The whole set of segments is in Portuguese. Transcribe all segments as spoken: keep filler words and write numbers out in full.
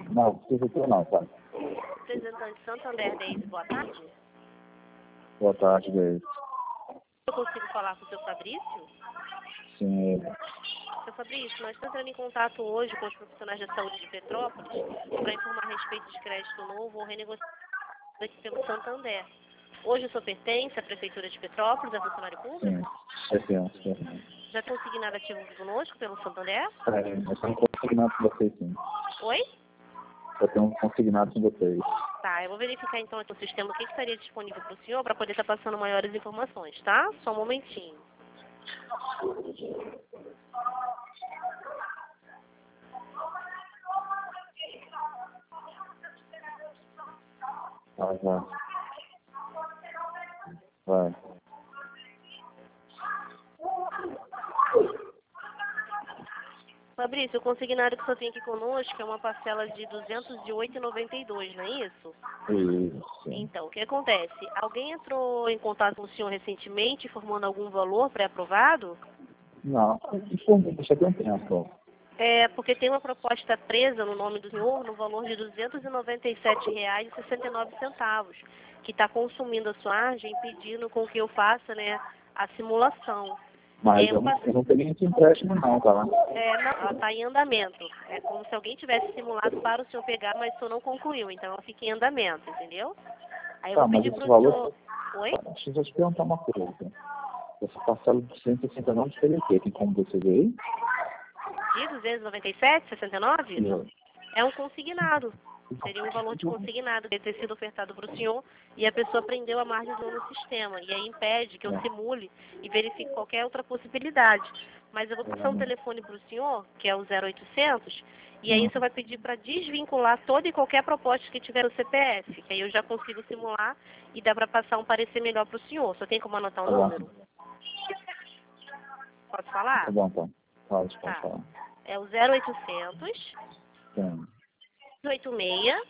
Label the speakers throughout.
Speaker 1: Não, prefeitura não, tá?
Speaker 2: Representante Santander Deise, boa tarde.
Speaker 1: Boa tarde, Deise.
Speaker 2: Eu consigo falar com o seu Fabrício?
Speaker 1: Sim, ele.
Speaker 2: Seu Fabrício, nós estamos entrando em contato hoje com os profissionais da saúde de Petrópolis para informar a respeito de crédito novo ou renegociação aqui pelo Santander. Hoje o senhor pertence à Prefeitura de Petrópolis, é funcionário público?
Speaker 1: Sim, pertence, pertence.
Speaker 2: Já tem consignado ativo conosco pelo Santander?
Speaker 1: É, eu tenho um consignado com vocês, sim.
Speaker 2: Oi?
Speaker 1: Eu tenho um consignado com vocês.
Speaker 2: Tá, eu vou verificar então aqui no sistema o que que estaria disponível para o senhor para poder estar passando maiores informações, tá? Só um momentinho.
Speaker 1: Vai, vai. Vai.
Speaker 2: Fabrício, o consignado que o senhor tem aqui conosco é uma parcela de duzentos e oito reais e noventa e dois centavos, não é isso?
Speaker 1: Isso.
Speaker 2: Então, o que acontece? Alguém entrou em contato com o senhor recentemente, informando algum valor pré-aprovado?
Speaker 1: Não, informei, deixa bem tempo.
Speaker 2: É, porque tem uma proposta presa no nome do senhor no valor de duzentos e noventa e sete reais e sessenta e nove centavos, que está consumindo a sua margem, impedindo com que eu faça, né, a simulação.
Speaker 1: Mas
Speaker 2: É,
Speaker 1: eu,
Speaker 2: eu
Speaker 1: não-
Speaker 2: passo-
Speaker 1: eu não peguei esse empréstimo não, tá?
Speaker 2: é, não, ela está em andamento. É como se alguém tivesse simulado para o senhor pegar, mas o senhor não concluiu, então ela fica em andamento, entendeu? Aí eu
Speaker 1: Tá,
Speaker 2: vou
Speaker 1: mas
Speaker 2: pedir
Speaker 1: esse
Speaker 2: para o
Speaker 1: valor...
Speaker 2: senhor... Oi?
Speaker 1: Deixa eu só te perguntar uma coisa. Essa parcela de cento e sessenta e nove seria o quê? Tem como você ver aí?
Speaker 2: De duzentos e noventa e sete reais e sessenta e nove centavos?
Speaker 1: Sim.
Speaker 2: É um consignado. Seria um valor de consignado que ter sido ofertado para o senhor e a pessoa prendeu a margem do no sistema. E aí impede que eu simule e verifique qualquer outra possibilidade. Mas eu vou passar um telefone para o senhor, que é o zero oitocentos, e aí você vai pedir para desvincular toda e qualquer proposta que tiver no C P F. Que aí eu já consigo simular e dá para passar um parecer melhor para o senhor. Só tem como anotar o
Speaker 1: Tá bom.
Speaker 2: número? Pode falar?
Speaker 1: Tá bom, então. Pode, pode
Speaker 2: Tá.
Speaker 1: falar.
Speaker 2: É o zero oitocentos,
Speaker 1: Sim.
Speaker 2: oito seis,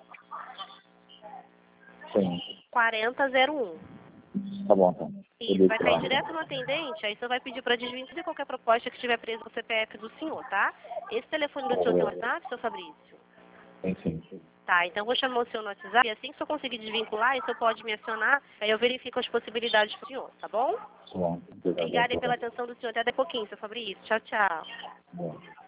Speaker 1: Sim.
Speaker 2: quarenta zero um.
Speaker 1: Tá bom, então.
Speaker 2: Isso, vai cair
Speaker 1: Beleza.
Speaker 2: direto no atendente, aí você vai pedir para desvincular de qualquer proposta que estiver presa no C P F do senhor, tá? Esse telefone do senhor tem WhatsApp, seu Fabrício?
Speaker 1: Sim, sim.
Speaker 2: Tá, então eu vou chamar o senhor no WhatsApp e assim que o senhor conseguir desvincular, aí o senhor pode me acionar, aí eu verifico as possibilidades do senhor, tá bom?
Speaker 1: Tá bom.
Speaker 2: Obrigada aí pela atenção do senhor. Até daqui a pouquinho, seu Fabrício. Tchau, tchau.
Speaker 1: Bom.